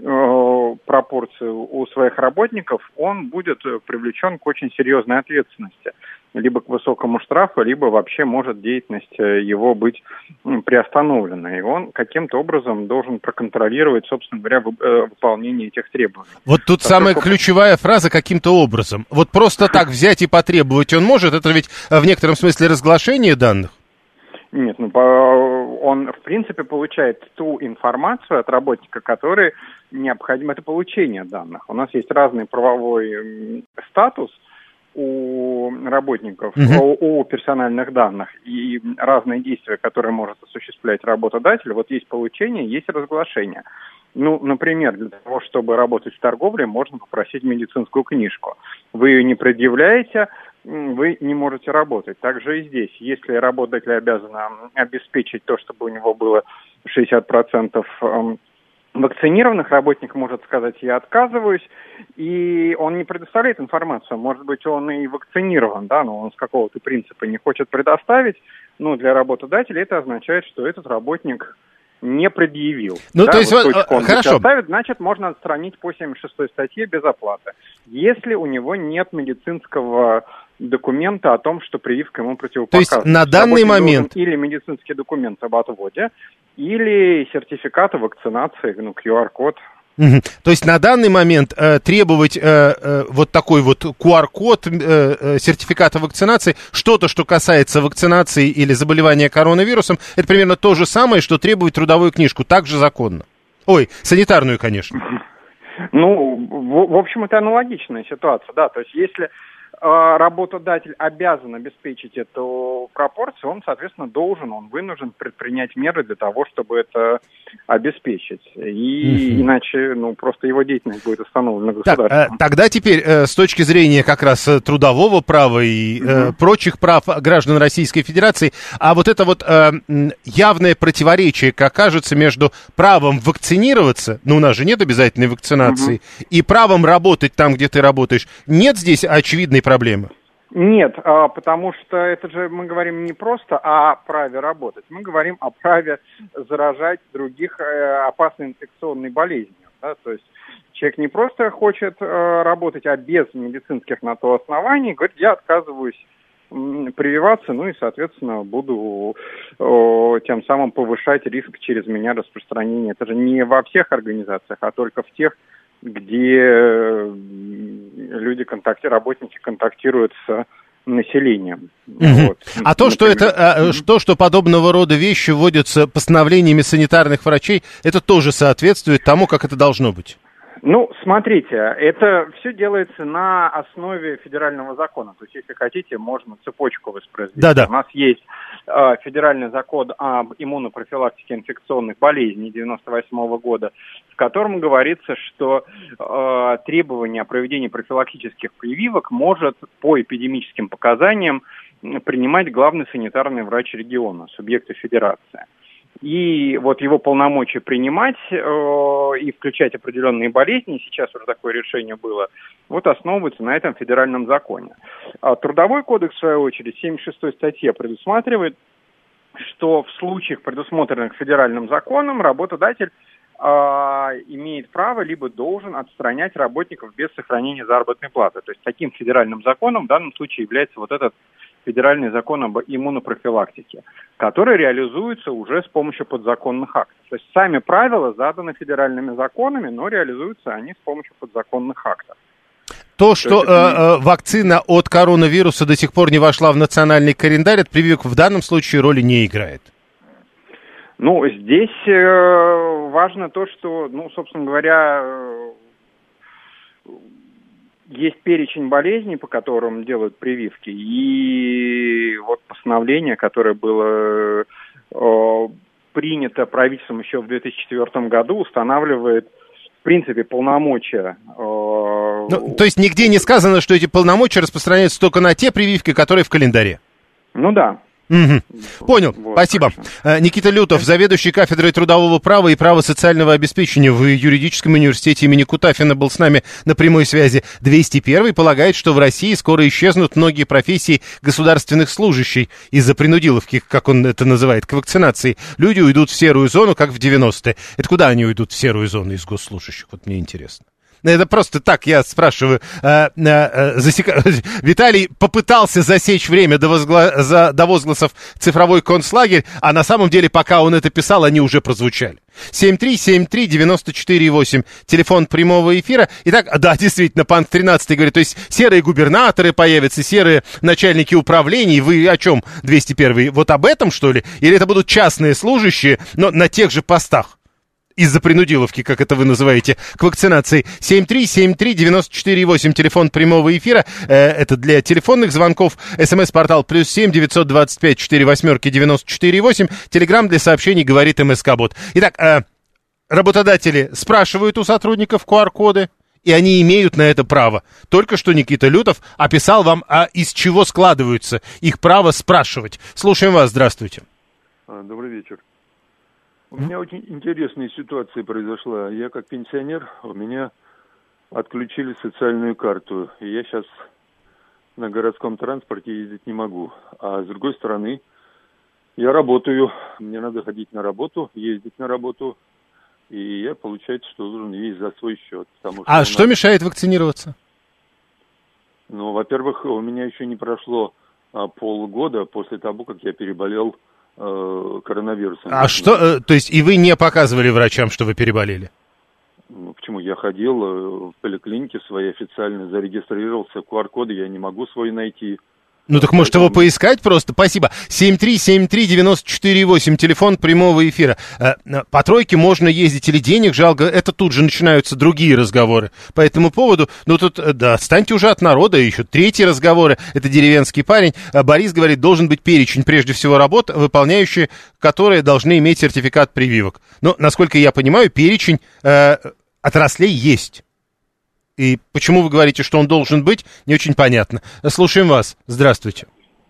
пропорцию у своих работников, он будет привлечен к очень серьезной ответственности. Либо к высокому штрафу, либо вообще может деятельность его быть приостановлена. И он каким-то образом должен проконтролировать, собственно говоря, выполнение этих требований. Вот тут самая ключевая фраза «каким-то образом». Вот просто так взять и потребовать он может? Это ведь в некотором смысле разглашение данных? Нет, ну, он, в принципе, получает ту информацию от работника, которая необходима. Это получение данных. У нас есть разный правовой статус у работников, у персональных данных, и разные действия, которые может осуществлять работодатель. Вот есть получение, есть разглашение. Ну, например, для того, чтобы работать в торговле, можно попросить медицинскую книжку. Вы ее не предъявляете, вы не можете работать. Также и здесь. Если работодатель обязан обеспечить то, чтобы у него было 60% вакцинированных, работник может сказать: я отказываюсь, и он не предоставляет информацию. Может быть, он и вакцинирован, да, но он с какого-то принципа не хочет предоставить. Но для работодателя это означает, что этот работник не предъявил. Ну, да, то есть, вот, хорошо. Оставит, значит, можно отстранить по 76-й статье без оплаты. Если у него нет медицинского документа о том, что прививка ему противопоказана. То есть на данный момент... Или медицинский документ об отводе, или сертификат о вакцинации, ну, QR-код. То есть на данный момент требовать вот такой вот QR-код сертификата вакцинации, что-то, что касается вакцинации или заболевания коронавирусом, это примерно то же самое, что требует трудовую книжку, также законно. Ой, санитарную, конечно. Ну, в общем, это аналогичная ситуация, да, то есть если работодатель обязан обеспечить эту пропорцию, он, соответственно, он вынужден предпринять меры для того, чтобы это обеспечить. И иначе, просто его деятельность будет остановлена государством. Тогда теперь, с точки зрения как раз трудового права и прочих прав граждан Российской Федерации, а вот это вот явное противоречие, как кажется, между правом вакцинироваться, у нас же нет обязательной вакцинации, и правом работать там, где ты работаешь, нет здесь очевидной проблемы? Нет, потому что это же мы говорим не просто о праве работать, мы говорим о праве заражать других опасной инфекционной болезнью. Да? То есть человек не просто хочет работать, а без медицинских на то оснований, говорит, я отказываюсь прививаться, и, соответственно, буду тем самым повышать риск через меня распространения. Это же не во всех организациях, а только в тех, где люди, работники контактируют с населением. Вот. А то, что подобного рода вещи вводятся постановлениями санитарных врачей, это тоже соответствует тому, как это должно быть? Смотрите, это все делается на основе федерального закона. То есть, если хотите, можно цепочку воспроизвести. Да. У нас есть федеральный закон об иммунопрофилактике инфекционных болезней 1998 года, в котором говорится, что требование о проведении профилактических прививок может по эпидемическим показаниям принимать главный санитарный врач региона, субъекта федерации. И вот его полномочия принимать и включать определенные болезни, сейчас уже такое решение было, основывается на этом федеральном законе. Трудовой кодекс, в свою очередь, в 76-й статье предусматривает, что в случаях, предусмотренных федеральным законом, работодатель имеет право либо должен отстранять работников без сохранения заработной платы. То есть таким федеральным законом в данном случае является вот этот федеральный закон об иммунопрофилактике, который реализуется уже с помощью подзаконных актов. То есть сами правила заданы федеральными законами, но реализуются они с помощью подзаконных актов. То, что вакцина от коронавируса до сих пор не вошла в национальный календарь, от прививок в данном случае роли не играет. Здесь важно то, что, собственно говоря, есть перечень болезней, по которым делают прививки, и постановление, которое было принято правительством еще в 2004 году, устанавливает, в принципе, полномочия. То есть нигде не сказано, что эти полномочия распространяются только на те прививки, которые в календаре? Да. Понял, спасибо. Никита Лютов, заведующий кафедрой трудового права и права социального обеспечения в юридическом университете имени Кутафина, был с нами на прямой связи. 201 полагает, что в России скоро исчезнут многие профессии государственных служащих из-за принудиловки, как он это называет, к вакцинации. Люди уйдут в серую зону, как в 90-е. Это куда они уйдут в серую зону из госслужащих? Мне интересно. Это просто так, я спрашиваю. Виталий попытался засечь время до возгласов «цифровой концлагерь», а на самом деле, пока он это писал, они уже прозвучали. 7373948, телефон прямого эфира. Итак, да, действительно, Панк 13 говорит, то есть серые губернаторы появятся, серые начальники управлений. Вы о чем, 201? Вот об этом, что ли? Или это будут частные служащие, но на тех же постах? Из-за принудиловки, как это вы называете, к вакцинации. 7373948, телефон прямого эфира. Это для телефонных звонков. СМС-портал +7 925 48 94 8. Телеграм для сообщений говорит МСК-бот. Итак, работодатели спрашивают у сотрудников QR-коды, и они имеют на это право. Только что Никита Лютов описал вам, из чего складываются их право спрашивать. Слушаем вас, здравствуйте. Добрый вечер. У меня очень интересная ситуация произошла. Я как пенсионер, у меня отключили социальную карту. И я сейчас на городском транспорте ездить не могу. А с другой стороны, я работаю. Мне надо ходить на работу, ездить на работу. И я, получается, что должен ездить за свой счет. Что мешает вакцинироваться? Во-первых, у меня еще не прошло полгода после того, как я переболел коронавирусом. То есть и вы не показывали врачам, что вы переболели? Почему? Я ходил в поликлинике своей официально, зарегистрировался, QR-коды я не могу свой найти. Ну так может его поискать просто? Спасибо. 7373948, телефон прямого эфира. По тройке можно ездить или денег жалко, это тут же начинаются другие разговоры по этому поводу. Ну тут, да, отстаньте уже от народа, еще третьи разговоры, это деревенский парень. Борис говорит, должен быть перечень прежде всего работ, выполняющие, которые должны иметь сертификат прививок. Но, насколько я понимаю, перечень отраслей есть. И почему вы говорите, что он должен быть, не очень понятно. Слушаем вас. Здравствуйте.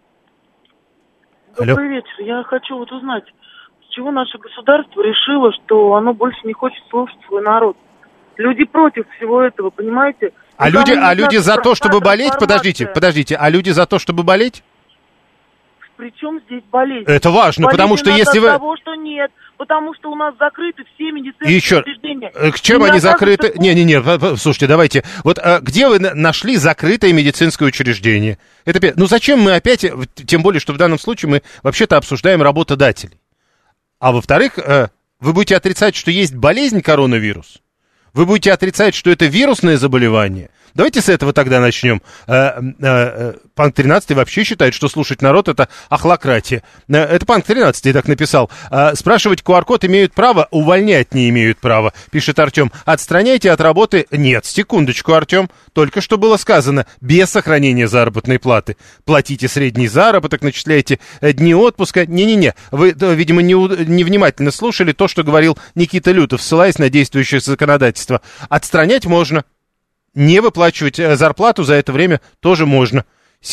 Добрый вечер. Я хочу вот узнать, с чего наше государство решило, что оно больше не хочет слушать свой народ. Люди против всего этого, понимаете? А люди за то, чтобы болеть? Подождите. А люди за то, чтобы болеть? Причем здесь болезнь? Это важно, потому что если вы... Того, что нет, потому что у нас закрыты все медицинские учреждения. К чем они закрыты? Не, слушайте, давайте. Вот где вы нашли закрытое медицинское учреждение? Это, ну зачем мы опять, тем более, что в данном случае мы вообще-то обсуждаем работодателей. А во-вторых, вы будете отрицать, что есть болезнь коронавирус? Вы будете отрицать, что это вирусное заболевание? Давайте с этого тогда начнем. Панк 13 вообще считает, что слушать народ — это охлократия. Это Панк 13 так написал. Спрашивать QR-код имеют право, увольнять не имеют права, пишет Артем. Отстраняйте от работы? Нет, секундочку, Артем. Только что было сказано, без сохранения заработной платы. Платите средний заработок, начисляйте дни отпуска. Не-не-не, вы, видимо, невнимательно слушали то, что говорил Никита Лютов, ссылаясь на действующее законодательство. Отстранять можно. Не выплачивать зарплату за это время тоже можно.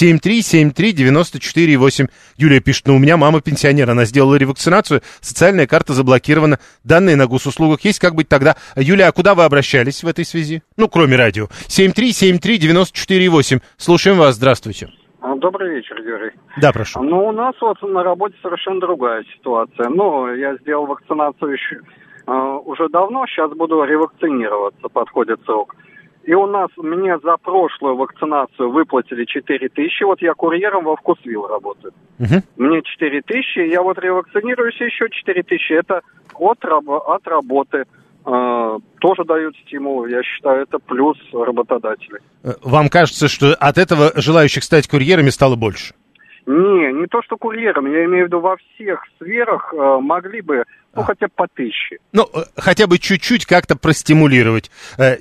7373948. Юлия пишет, у меня мама пенсионер, она сделала ревакцинацию, социальная карта заблокирована, данные на госуслугах есть, как быть тогда? Юлия, а куда вы обращались в этой связи? Ну, кроме радио. 7373948. Слушаем вас, здравствуйте. Добрый вечер, Юрий. Да, прошу. Ну, у нас вот на работе совершенно другая ситуация. Ну, я сделал вакцинацию еще уже давно, сейчас буду ревакцинироваться, подходит срок. И у нас, мне за прошлую вакцинацию выплатили 4 тысячи, вот я курьером во Вкусвилл работаю. Мне 4 тысячи, я вот ревакцинируюсь, еще 4 тысячи, это от работы. Тоже дают стимул, я считаю, это плюс работодателей. Вам кажется, что от этого желающих стать курьерами стало больше? Не то что курьером, я имею в виду во всех сферах могли бы, хотя бы по 1000. Ну, хотя бы чуть-чуть как-то простимулировать.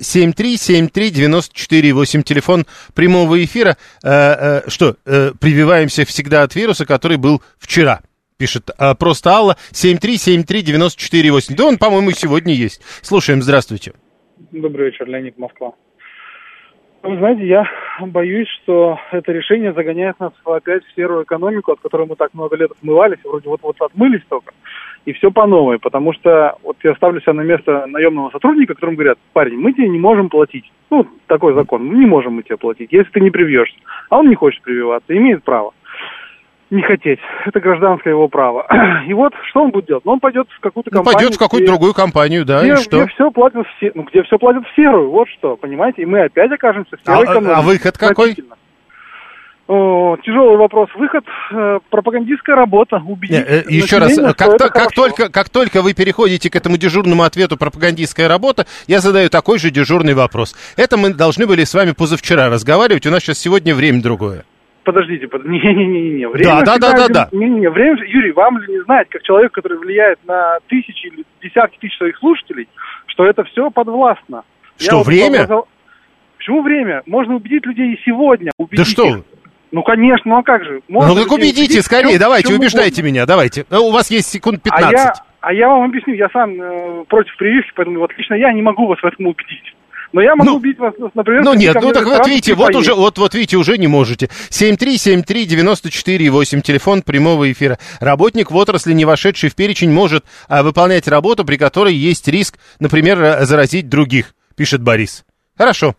7373948, телефон прямого эфира. Прививаемся всегда от вируса, который был вчера, пишет просто Алла. 7373948. Да он, по-моему, сегодня есть. Слушаем, здравствуйте. Добрый вечер, Леонид, Москва. Вы знаете, я боюсь, что это решение загоняет нас опять в серую экономику, от которой мы так много лет отмывались, вроде вот отмылись только, и все по новой, потому что вот я ставлю себя на место наемного сотрудника, которому говорят, парень, мы тебе не можем платить. Ну, такой закон, не можем мы тебе платить, если ты не привьешься. А он не хочет прививаться, имеет право не хотеть. Это гражданское его право. И вот, что он будет делать? Ну, он пойдет в какую-то компанию. Пойдет в какую-то другую компанию, да, и что? Где все платят в серую, вот что, понимаете? И мы опять окажемся в серой экономике. А выход какой? Тяжелый вопрос. Выход, пропагандистская работа, убедить. Еще раз, как только вы переходите к этому дежурному ответу «пропагандистская работа», я задаю такой же дежурный вопрос. Это мы должны были с вами позавчера разговаривать, у нас сейчас сегодня время другое. Подождите, не. Время да. Время, Юрий, вам ли не знать, как человек, который влияет на тысячи или десятки тысяч своих слушателей, что это все подвластно. Что, время? Почему время? Можно убедить людей и сегодня. Да что? Ну, конечно, ну а как же? Ну, так убедите, скорее, давайте, убеждайте меня, давайте. У вас есть секунд 15. А я вам объясню, я сам против прививки, поэтому вот лично я не могу вас в этом убедить. Но я могу убедить вас, например... Ну нет, так вот видите, вот видите, уже не можете. 7373948, телефон прямого эфира. Работник в отрасли, не вошедший в перечень, может выполнять работу, при которой есть риск, например, заразить других, пишет Борис. Хорошо.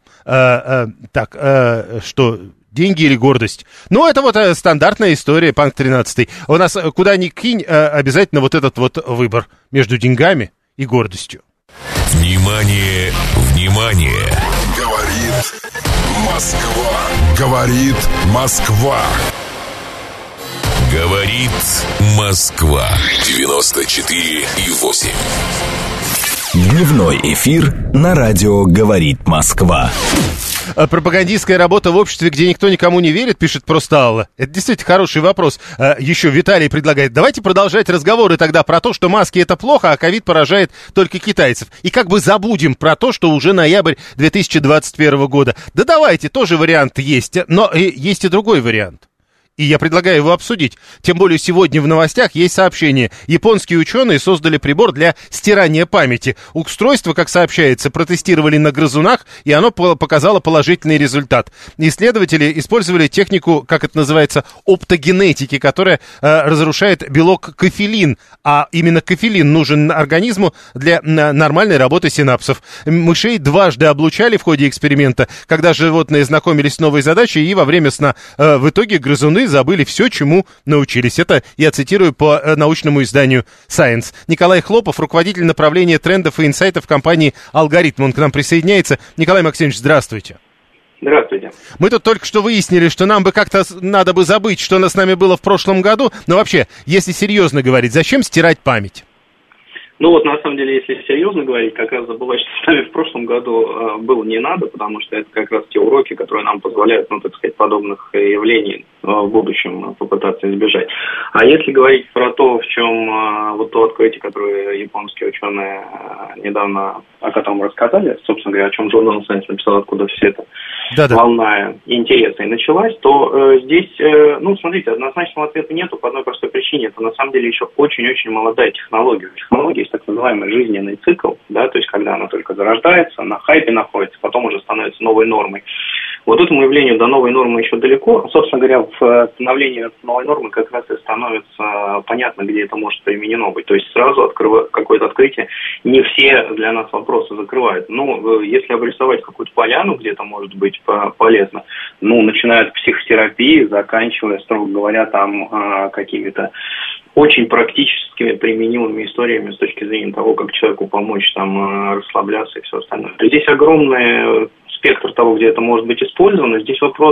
Что... Деньги или гордость? Ну, это вот стандартная история, Панк 13. У нас куда ни кинь, обязательно вот этот вот выбор между деньгами и гордостью. Внимание, внимание! Говорит Москва. Говорит Москва. Говорит Москва. 94,8. Дневной эфир на радио «Говорит Москва». Пропагандистская работа в обществе, где никто никому не верит, пишет просто Алла. Это действительно хороший вопрос. Еще Виталий предлагает, давайте продолжать разговоры тогда про то, что маски это плохо, а ковид поражает только китайцев. И как бы забудем про то, что уже ноябрь 2021 года. Да давайте, тоже вариант есть, но есть и другой вариант. И я предлагаю его обсудить. Тем более сегодня в новостях есть сообщение. Японские ученые создали прибор для стирания памяти. Устройство, как сообщается, протестировали на грызунах, и оно показало положительный результат. Исследователи использовали технику, как это называется, оптогенетики, которая разрушает белок кофелин. А именно кофелин нужен организму для нормальной работы синапсов. Мышей дважды облучали в ходе эксперимента, когда животные знакомились с новой задачей, и во время сна в итоге грызуны забыли все, чему научились. Это я цитирую по научному изданию Science. Николай Хлопов, руководитель направления трендов и инсайтов компании «Алгоритм». Он к нам присоединяется. Николай Максимович, здравствуйте. Здравствуйте. Мы тут только что выяснили, что нам бы как-то надо бы забыть, что с нами было в прошлом году. Но вообще, если серьезно говорить, зачем стирать память? Ну вот, на самом деле, если серьезно говорить, как раз забывать, что с нами в прошлом году было не надо, потому что это как раз те уроки, которые нам позволяют, ну, так сказать, подобных явлений в будущем попытаться избежать. А если говорить про то, в чем вот то открытие, которое японские ученые недавно, о котором рассказали, собственно говоря, о чем журнал Science написал, откуда все это волна интереса и началась, то здесь, ну, смотрите, однозначного ответа нету по одной простой причине. Это, на самом деле, еще очень-очень молодая технология. Технология есть так называемый жизненный цикл, да, то есть когда она только зарождается, на хайпе находится, потом уже становится новой нормой. Вот этому явлению до новой нормы еще далеко. Собственно говоря, в становлении новой нормы как раз и становится понятно, где это может применено быть. То есть сразу какое-то открытие не все для нас вопросы закрывают. Ну, если обрисовать какую-то поляну, где это может быть полезно, ну, начиная от психотерапии, заканчивая, строго говоря, там какими-то очень практическими применимыми историями с точки зрения того, как человеку помочь там расслабляться и все остальное. Здесь огромный спектр того, где это может быть использовано. Здесь вопрос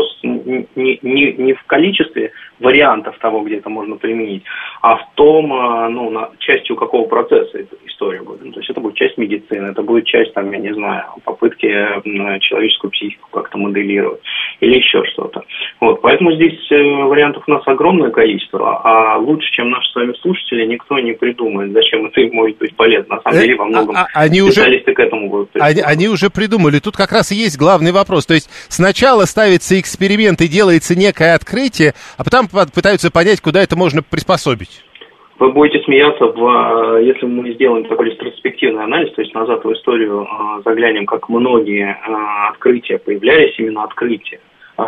не в количестве вариантов того, где это можно применить, а в том, ну, частью какого процесса эта история будет. То есть это будет часть медицины, это будет часть, там, я не знаю, попытки человеческую психику как-то моделировать или еще что-то. Вот, поэтому здесь вариантов у нас огромное количество, а лучше, чем наши с вами слушатели, никто не придумает, зачем это им может быть полезно. На самом деле, во многом специалисты к этому будут придумать. Они уже придумали. Тут как раз и есть главный вопрос. То есть сначала ставится эксперимент и делается некое открытие, а потом пытаются понять, куда это можно приспособить. Вы будете смеяться, если мы сделаем такой ретроспективный анализ, то есть назад в историю заглянем, как многие открытия появлялись, именно открытия,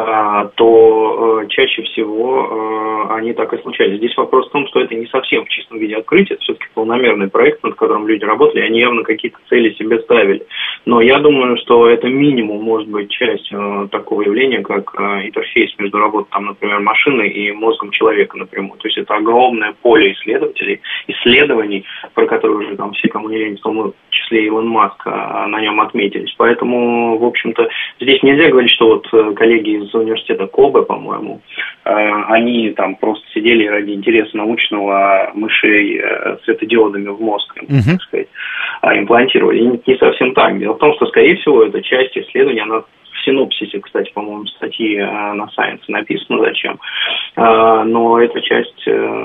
то чаще всего они так и случались. Здесь вопрос в том, что это не совсем в чистом виде открытие, это все-таки полномерный проект, над которым люди работали, они явно какие-то цели себе ставили. Но я думаю, что это минимум может быть часть такого явления, как интерфейс между работой, там, например, машины и мозгом человека напрямую. То есть это огромное поле исследований, про которые уже там все, кому не лень, в том числе Илон Маск, на нем отметились. Поэтому, в общем-то, здесь нельзя говорить, что вот коллеги из университета Кобе, по-моему, они там просто сидели ради интереса научного мышей светодиодами в мозг, так сказать, имплантировали. Не совсем так. Дело в том, что, скорее всего, это часть исследования, она в синопсисе, кстати, по-моему, статьи на Science написано зачем, но это часть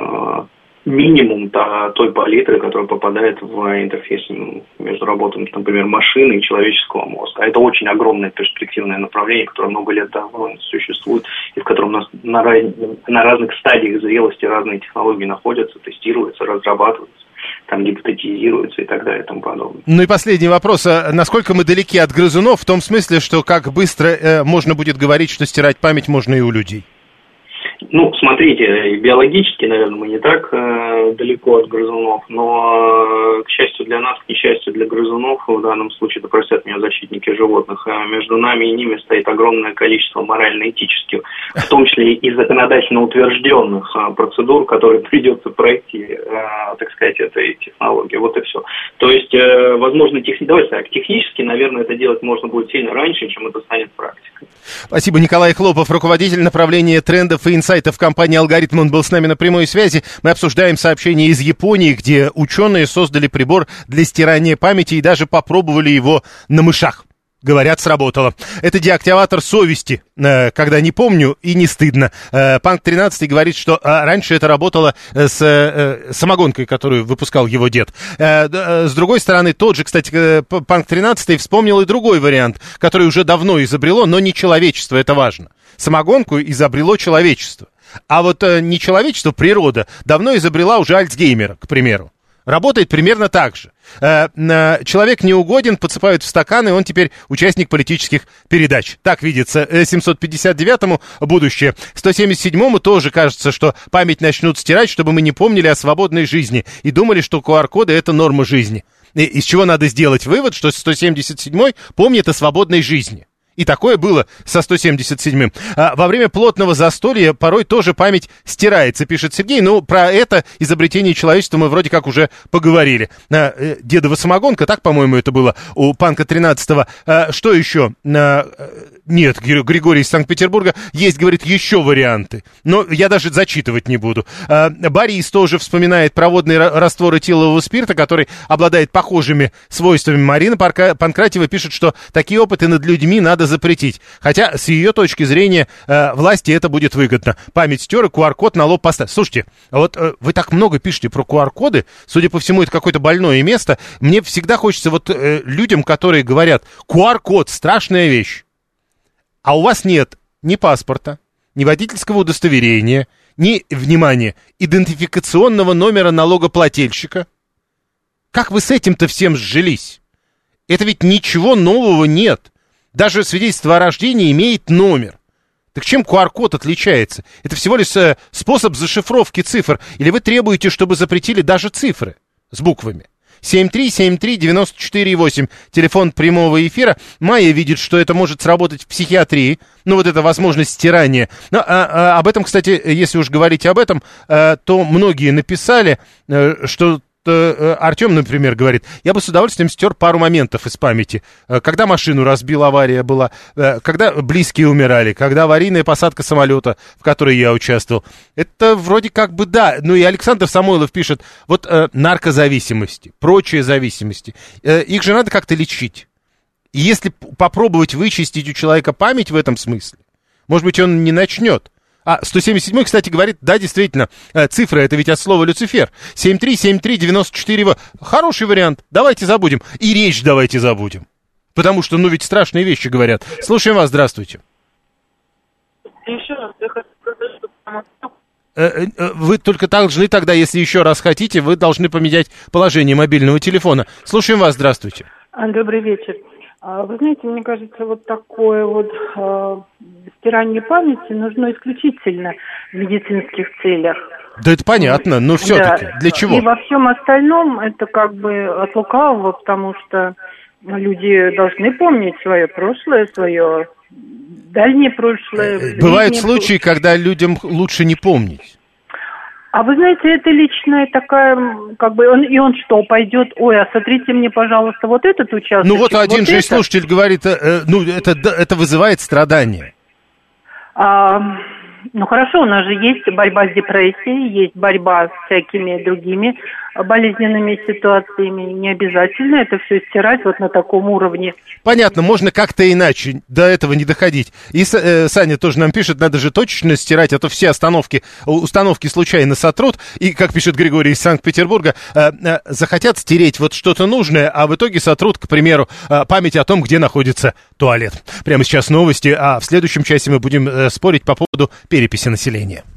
минимум той палитры, которая попадает в интерфейс между работами, например, машины и человеческого мозга. А это очень огромное перспективное направление, которое много лет давно существует, и в котором у нас на разных стадиях зрелости разные технологии находятся, тестируются, разрабатываются, там гипотетизируются и так далее и тому подобное. Ну и последний вопрос. Насколько мы далеки от грызунов, в том смысле, что как быстро можно будет говорить, что стирать память можно и у людей? Ну, смотрите, биологически, наверное, мы не так далеко от грызунов, но, к счастью для нас, к несчастью для грызунов, в данном случае, это простят меня защитники животных, между нами и ними стоит огромное количество морально-этических, в том числе и законодательно утвержденных процедур, которые придется пройти, так сказать, этой технологии. Вот и все. То есть, возможно, технически, наверное, это делать можно будет сильно раньше, чем это станет практикой. Спасибо. Николай Хлопов, руководитель направления трендов и инсайтов компании «Алгоритм», он был с нами на прямой связи. Мы обсуждаем сообщение из Японии, где ученые создали прибор для стирания памяти и даже попробовали его на мышах. Говорят, сработало. Это деактиватор совести, когда не помню и не стыдно. Панк 13 говорит, что раньше это работало с самогонкой, которую выпускал его дед. С другой стороны, тот же, кстати, Панк 13 вспомнил и другой вариант, который уже давно изобрело, но не человечество, это важно. Самогонку изобрело человечество. А вот не человечество, природа давно изобрела уже Альцгеймера, к примеру. Работает примерно так же. Человек неугоден, подсыпают в стакан, и он теперь участник политических передач. Так видится 759-му будущее. 177-му тоже кажется, что память начнут стирать, чтобы мы не помнили о свободной жизни и думали, что QR-коды — это норма жизни. Из чего надо сделать вывод, что 177-й помнит о свободной жизни. И такое было со 177-м. Во время плотного застолья порой тоже память стирается, пишет Сергей. Ну, про это изобретение человечества мы вроде как уже поговорили. Дедова самогонка, так, по-моему, это было у Панка 13-го. Что еще? Нет, Григорий из Санкт-Петербурга. Есть, говорит, еще варианты. Но я даже зачитывать не буду. Борис тоже вспоминает проводные растворы этилового спирта, который обладает похожими свойствами. Марина Панкратьева пишет, что такие опыты над людьми надо запретить. Хотя, с ее точки зрения, власти это будет выгодно. Память стер и QR-код на лоб поставь. Слушайте, вот вы так много пишете про QR-коды. Судя по всему, это какое-то больное место. Мне всегда хочется вот людям, которые говорят, QR-код — страшная вещь. А у вас нет ни паспорта, ни водительского удостоверения, ни, внимание, идентификационного номера налогоплательщика. Как вы с этим-то всем сжились? Это ведь ничего нового нет. Даже свидетельство о рождении имеет номер. Так чем QR-код отличается? Это всего лишь способ зашифровки цифр. Или вы требуете, чтобы запретили даже цифры с буквами? 7373948, телефон прямого эфира. Майя видит, что это может сработать в психиатрии. Ну, вот эта возможность стирания. Но, об этом, кстати, если уж говорить об этом, то многие написали, что... Артем, например, говорит, я бы с удовольствием стер пару моментов из памяти. Когда машину разбил, авария была, когда близкие умирали, когда аварийная посадка самолета, в которой я участвовал. Это вроде как бы да. Ну и Александр Самойлов пишет, вот наркозависимости, прочие зависимости. Их же надо как-то лечить. И если попробовать вычистить у человека память в этом смысле, может быть, он не начнет. 177-й, кстати, говорит, да, действительно, цифра, это ведь от слова Люцифер. 737394. Хороший вариант. Давайте забудем. И речь давайте забудем. Потому что, ну, ведь страшные вещи говорят. Слушаем вас, здравствуйте. Еще раз, я хочу сказать, что... Вы только должны тогда, если еще раз хотите, вы должны поменять положение мобильного телефона. Слушаем вас, здравствуйте. Добрый вечер. Вы знаете, мне кажется, вот такое вот стирание памяти нужно исключительно в медицинских целях. Да это понятно, но все-таки для чего? И во всем остальном это как бы от лукавого, потому что люди должны помнить свое прошлое, свое дальнее прошлое. Бывают случаи, когда людям лучше не помнить. А вы знаете, это личная такая, как бы, он что, пойдет, ой, а смотрите мне, пожалуйста, вот этот участок. Ну вот один же слушатель говорит, ну это вызывает страдания. Ну хорошо, у нас же есть борьба с депрессией, есть борьба с всякими другими болезненными ситуациями. Не обязательно это все стирать вот на таком уровне. Понятно, можно как-то иначе, до этого не доходить. И Саня тоже нам пишет, надо же точечно стирать, а то все установки случайно сотрут. И, как пишет Григорий из Санкт-Петербурга, захотят стереть вот что-то нужное, а в итоге сотрут, к примеру, память о том, где находится туалет. Прямо сейчас новости, а в следующем часе мы будем спорить по поводу переписи населения.